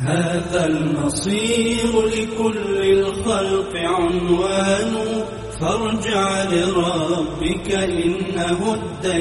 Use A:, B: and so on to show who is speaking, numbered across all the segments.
A: هذا المصير لكل الخلق عنوان، فارجع لربك إنه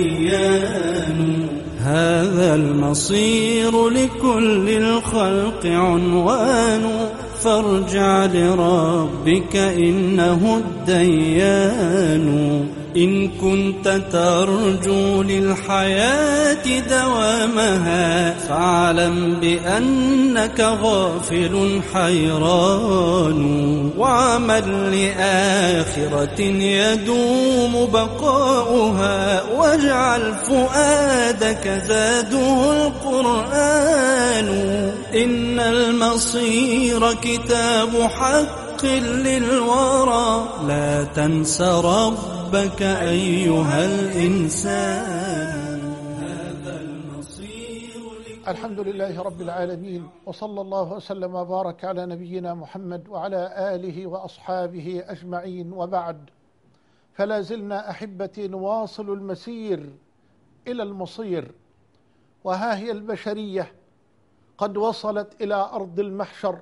A: الديان. هذا المصير لكل الخلق عنوان، فارجع لربك إنه الديان. إن كنت ترجو للحياة دوامها، فاعلم بأنك غافل حيران. وعمل لآخرة يدوم بقاؤها، واجعل فؤادك زاده القرآن. إن المصير كتاب حق للورى، لا تنس ربك أيها الإنسان. هذا المصير
B: الحمد لله رب العالمين، وصلى الله وسلم وبارك على نبينا محمد وعلى آله وأصحابه أجمعين، وبعد. فلا زلنا أحبتي نواصل المسير إلى المصير، وها هي البشرية قد وصلت إلى أرض المحشر،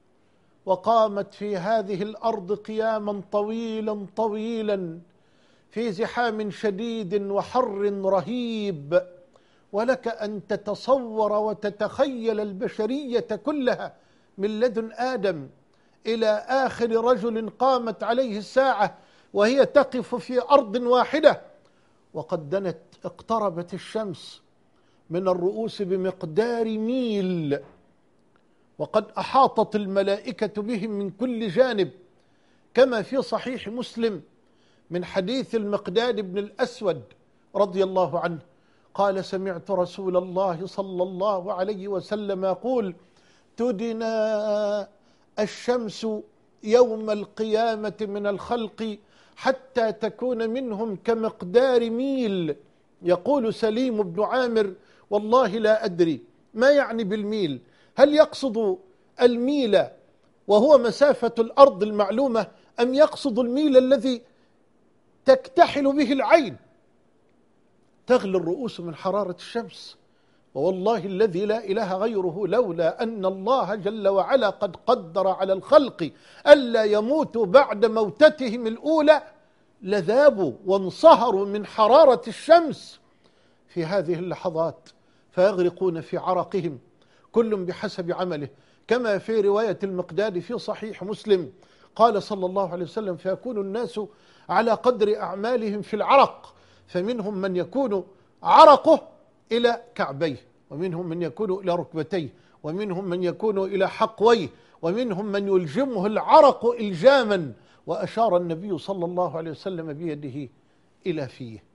B: وقامت في هذه الأرض قياما طويلا طويلا في زحام شديد وحر رهيب. ولك أن تتصور وتتخيل البشرية كلها من لدن آدم إلى آخر رجل قامت عليه الساعة وهي تقف في أرض واحدة، وقد دنت اقتربت الشمس من الرؤوس بمقدار ميل، وقد أحاطت الملائكة بهم من كل جانب، كما في صحيح مسلم من حديث المقداد بن الأسود رضي الله عنه قال: سمعت رسول الله صلى الله عليه وسلم يقول: تدنى الشمس يوم القيامة من الخلق حتى تكون منهم كمقدار ميل. يقول سليم بن عامر: والله لا أدري ما يعني بالميل، هل يقصد الميل وهو مسافة الأرض المعلومة، أم يقصد الميل الذي تكتحل به العين تغلي الرؤوس من حرارة الشمس؟ ووالله الذي لا إله غيره، لولا أن الله جل وعلا قد قدر على الخلق ألا يموتوا بعد موتتهم الأولى لذابوا وانصهروا من حرارة الشمس في هذه اللحظات، فيغرقون في عرقهم كل بحسب عمله، كما في رواية المقداد في صحيح مسلم قال صلى الله عليه وسلم: فيكون الناس على قدر أعمالهم في العرق، فمنهم من يكون عرقه إلى كعبيه، ومنهم من يكون إلى ركبتيه، ومنهم من يكون إلى حقويه، ومنهم من يلجمه العرق إلجاما. وأشار النبي صلى الله عليه وسلم بيده إلى فيه.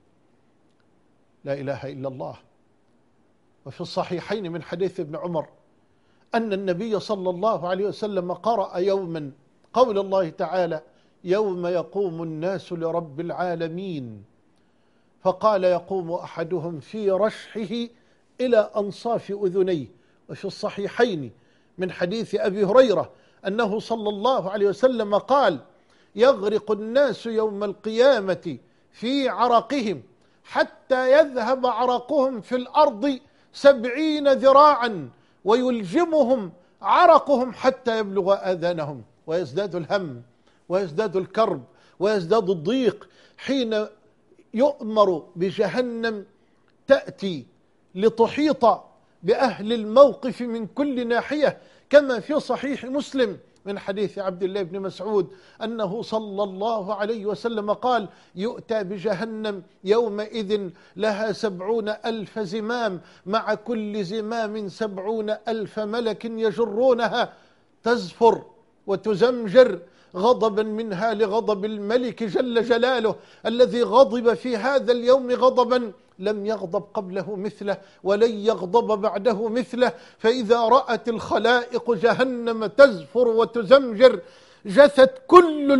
B: لا إله إلا الله. وفي الصحيحين من حديث ابن عمر أن النبي صلى الله عليه وسلم قرأ يوما قول الله تعالى: يوم يقوم الناس لرب العالمين، فقال: يقوم أحدهم في رشحه إلى أنصاف أذنيه. وفي الصحيحين من حديث أبي هريرة أنه صلى الله عليه وسلم قال: يغرق الناس يوم القيامة في عرقهم حتى يذهب عرقهم في الأرض 70 ذراعا، ويلجمهم عرقهم حتى يبلغ آذانهم، ويزداد الهم ويزداد الكرب ويزداد الضيق حين يؤمر بجهنم تأتي لتحيط بأهل الموقف من كل ناحية، كما في صحيح مسلم من حديث عبد الله بن مسعود أنه صلى الله عليه وسلم قال: يؤتى بجهنم يومئذ لها 70,000 زمام، مع كل زمام 70,000 ملك يجرونها، تزفر وتزمجر غضبا منها لغضب الملك جل جلاله، الذي غضب في هذا اليوم غضبا لم يغضب قبله مثله ولن يغضب بعده مثله. فإذا رأت الخلائق جهنم تزفر وتزمجر جثت كل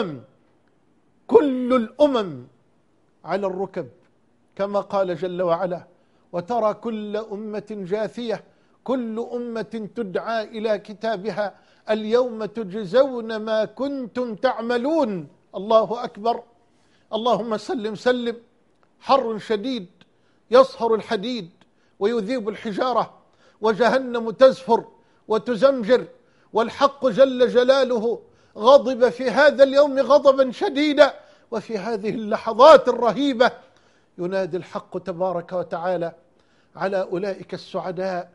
B: الأمم على الركب، كما قال جل وعلا: وترى كل أمة جاثية، كل أمة تدعى إلى كتابها اليوم تجزون ما كنتم تعملون. الله أكبر. اللهم سلم سلم. حر شديد يصهر الحديد ويذيب الحجارة، وجهنم تزفر وتزمجر، والحق جل جلاله غضب في هذا اليوم غضبا شديدا. وفي هذه اللحظات الرهيبة ينادي الحق تبارك وتعالى على أولئك السعداء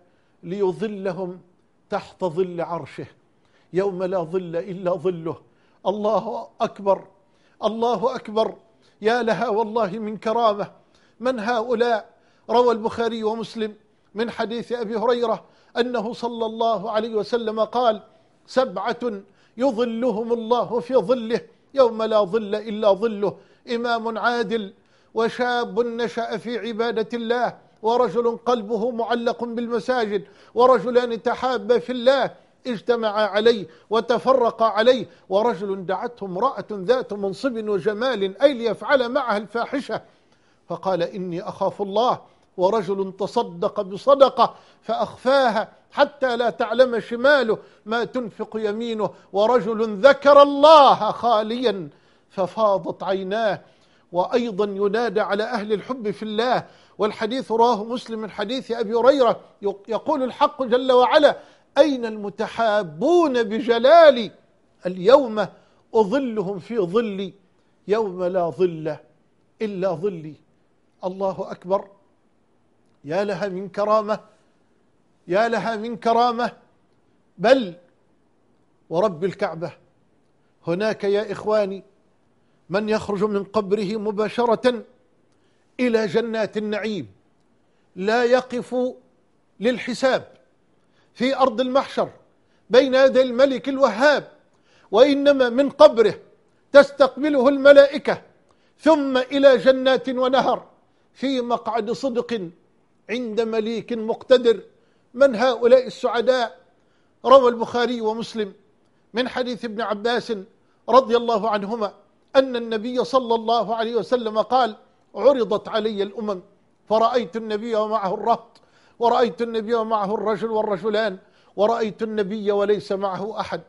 B: ليظلهم تحت ظل عرشه يوم لا ظل إلا ظله. الله أكبر، الله أكبر، يا لها والله من كرامة. من هؤلاء؟ روى البخاري ومسلم من حديث أبي هريرة أنه صلى الله عليه وسلم قال: 7 يظلهم الله في ظله يوم لا ظل إلا ظله: إمام عادل، وشاب نشأ في عبادة الله، ورجل قلبه معلق بالمساجد، ورجلان تحابا في الله اجتمعا عليه وتفرقا عليه، ورجل دعته امرأة ذات منصب وجمال أي ليفعل معها الفاحشة فقال: إني أخاف الله، ورجل تصدق بصدقة فأخفاها حتى لا تعلم شماله ما تنفق يمينه، ورجل ذكر الله خاليا ففاضت عيناه. وأيضا ينادى على أهل الحب في الله، والحديث رواه مسلم من حديث أبي هريرة يقول الحق جل وعلا: أين المتحابون بجلالي؟ اليوم أظلهم في ظلي يوم لا ظل إلا ظلي. الله أكبر، يا لها من كرامة، يا لها من كرامة. بل ورب الكعبة هناك يا إخواني من يخرج من قبره مباشرة إلى جنات النعيم، لا يقف للحساب في أرض المحشر بين يدي الملك الوهاب، وإنما من قبره تستقبله الملائكة، ثم إلى جنات ونهر في مقعد صدق عند مليك مقتدر. من هؤلاء السعداء؟ روى البخاري ومسلم من حديث ابن عباس رضي الله عنهما أن النبي صلى الله عليه وسلم قال: عرضت علي الأمم فرأيت النبي ومعه الرهط، ورأيت النبي ومعه الرجل والرجلان، ورأيت النبي وليس معه أحد.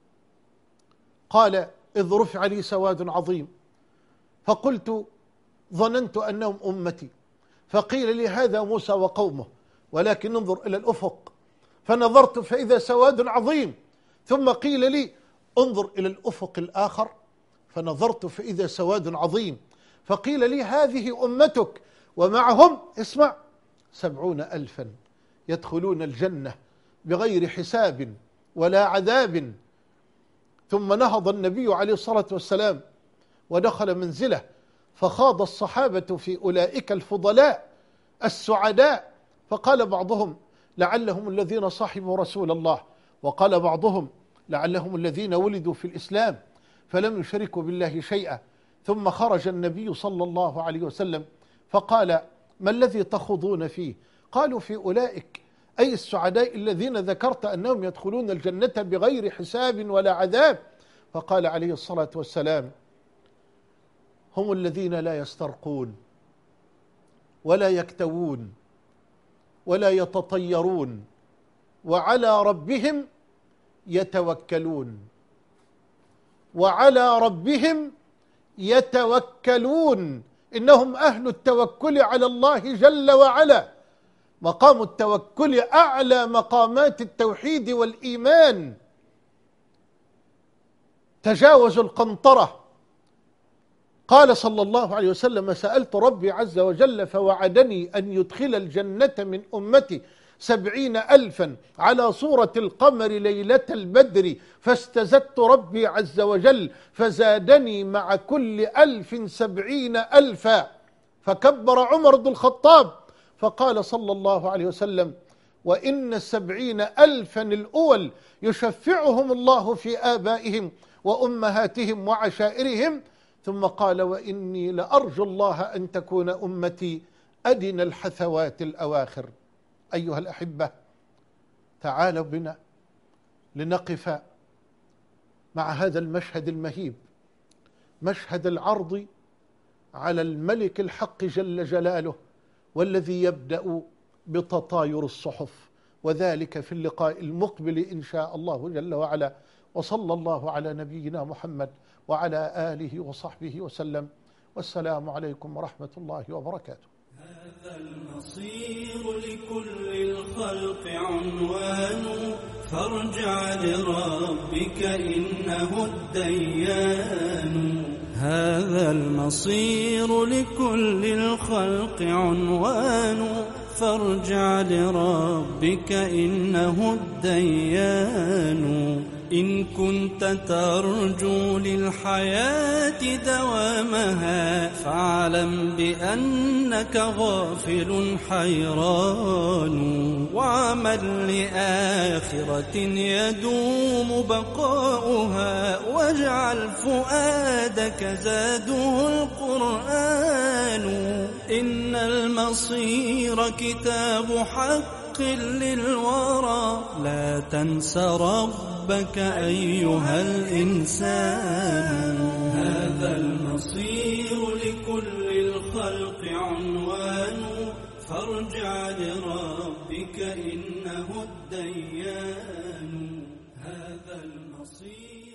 B: قال: إذ رفع لي سواد عظيم فقلت ظننت أنهم أمتي، فقيل لي هذا موسى وقومه، ولكن انظر إلى الأفق، فنظرت فإذا سواد عظيم، ثم قيل لي انظر إلى الأفق الآخر، فنظرت فإذا سواد عظيم، فقيل لي هذه أمتك، ومعهم اسمع 70,000 يدخلون الجنة بغير حساب ولا عذاب. ثم نهض النبي عليه الصلاة والسلام ودخل منزله، فخاض الصحابة في أولئك الفضلاء السعداء، فقال بعضهم: لعلهم الذين صحبوا رسول الله، وقال بعضهم: لعلهم الذين ولدوا في الإسلام فلم يشركوا بالله شيئا. ثم خرج النبي صلى الله عليه وسلم فقال: ما الذي تخوضون فيه؟ قالوا: في أولئك أي السعداء الذين ذكرت أنهم يدخلون الجنة بغير حساب ولا عذاب. فقال عليه الصلاة والسلام: هم الذين لا يسترقون ولا يكتوون ولا يتطيرون وعلى ربهم يتوكلون، وعلى ربهم يتوكلون. إنهم أهل التوكل على الله جل وعلا. مقام التوكل أعلى مقامات التوحيد والإيمان. تجاوزوا القنطرة. قال صلى الله عليه وسلم: سألت ربي عز وجل فوعدني أن يدخل الجنة من أمتي 70,000 على صورة القمر ليلة البدر، فاستزدت ربي عز وجل فزادني مع كل 1000 70,000. فكبر عمر بن الخطاب فقال صلى الله عليه وسلم: وإن 70,000 الأول يشفعهم الله في آبائهم وأمهاتهم وعشائرهم. ثم قال: وإني لأرجو الله أن تكون أمتي أدنى الحثوات الأواخر. أيها الأحبة، تعالوا بنا لنقف مع هذا المشهد المهيب، مشهد العرض على الملك الحق جل جلاله، والذي يبدأ بتطاير الصحف، وذلك في اللقاء المقبل إن شاء الله جل وعلا. وصلى الله على نبينا محمد وعلى آله وصحبه وسلم، والسلام عليكم ورحمة الله وبركاته.
A: هذا المصير لكل الخلق عنوان فارجع لربك إنه الديان. هذا المصير لكل الخلق عنوان، فارجع لربك إنه الديان. إن كنت ترجو للحياة دوامها، فاعلم بأنك غافل حيران. واعمل لآخرة يدوم بقاؤها، واجعل فؤادك زاده القرآن. إن المصير كتاب حق للورى، لا تنس ربك أيها الإنسان. هذا المصير لكل الخلق عنوان، فارجع لربك إنه الديان. هذا المصير